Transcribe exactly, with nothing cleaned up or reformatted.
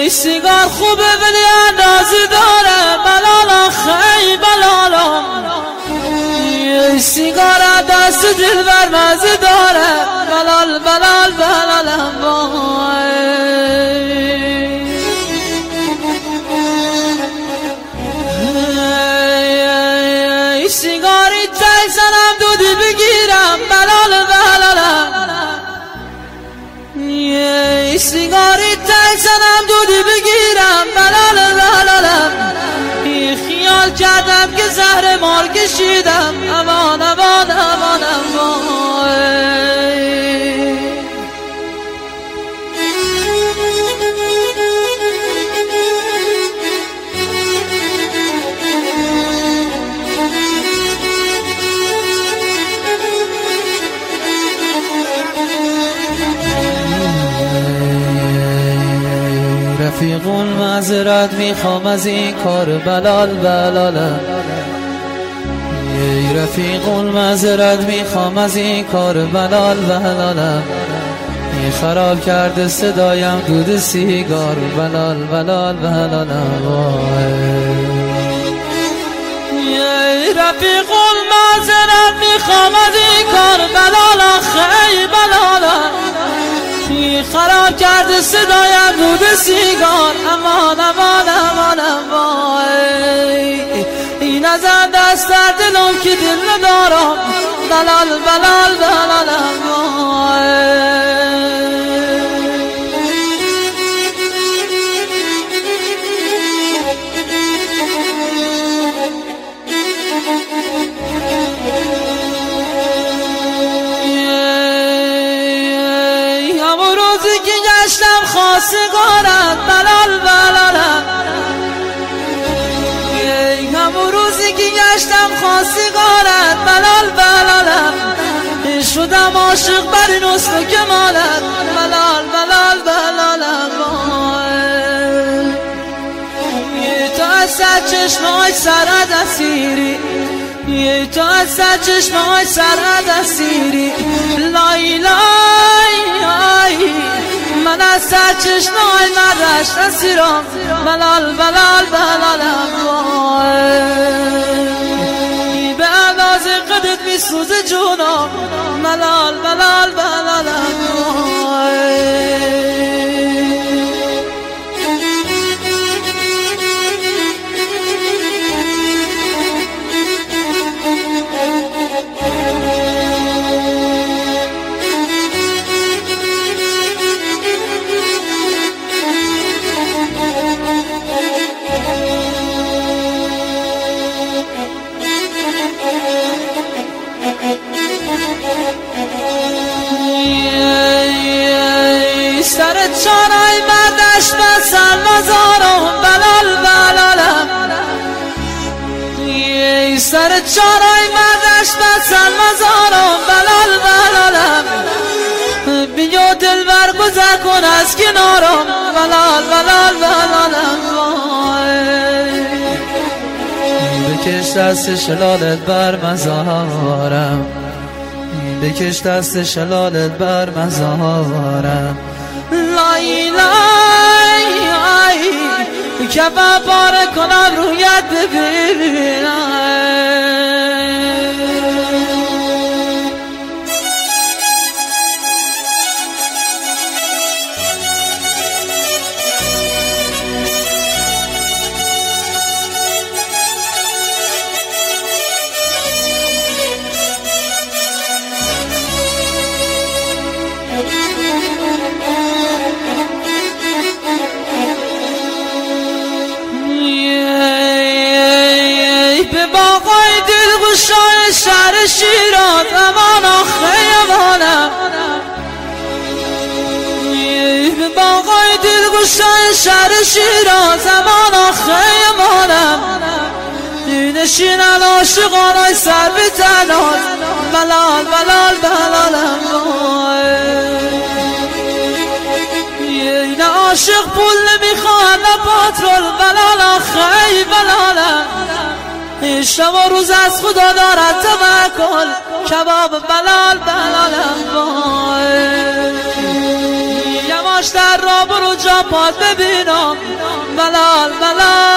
سیگار خوبه ولی اندازه داره بلالا خیلی بلالا سیگار دست دل بر مزه داره بلال بلال بلالم وای سیگاری تک زنم دودی بگیرم بلال بلالم سیگاری تک زنم دودی بگیرم بلال بلالم خیال کردم که زهر مار کشیدم امان امان امان امان رفیقون معذرت میخوام از این کار بلال بلالم ای رفیقون معذرت میخوام از این کار بلال بلالم ای خراب کرده صدایم دود سیگار بلال بلال بلالم ای رفیقون معذرت میخوام از این کار بلال خیلی بلالم خراب کرده صدایم دود سیگار امان امان امان امان این از دست در دلم که دل ندارم بلال بلال بلال امان خواستگارت بلال بلالم همون روزی که گشتم خواستگارت بلال بلالم شدم عاشق بر این حسن و کمالت بلال بلال بلالم تو از سر چشمه‌های سرت اسیری تو از سر چشمه‌های سرت اسیری لای لای من از سر چشمه‌های مدرش اسیرم بلال بلال بلالم به اندازه قدت میسوزه جونم بلال بلال بلالم سر چارای مردش بسن مزارم بلال بلالم سر چارای مردش بسن مزارم بلال بلالم بیا دل بر گذر کن از کنارم بلال بلال بلالم بکش دست شلالت بر مزارم بکش دست شلالت بر مزارم لای لای لای که باره کنم رویت ببینم شای شهر شیراز امان آخه امانم به باقای دلگوشای شهر شیراز امان آخه امانم نشینن عاشقانای سر به تناز بلال بلال بلالم این عاشق پول نمیخواد نه پاترول بلال آخه بلالم شب و روز از خدا دارد توکل کباب بلال بلالم وای یواش خوشتر را برو جا پات ببینم بلال بلال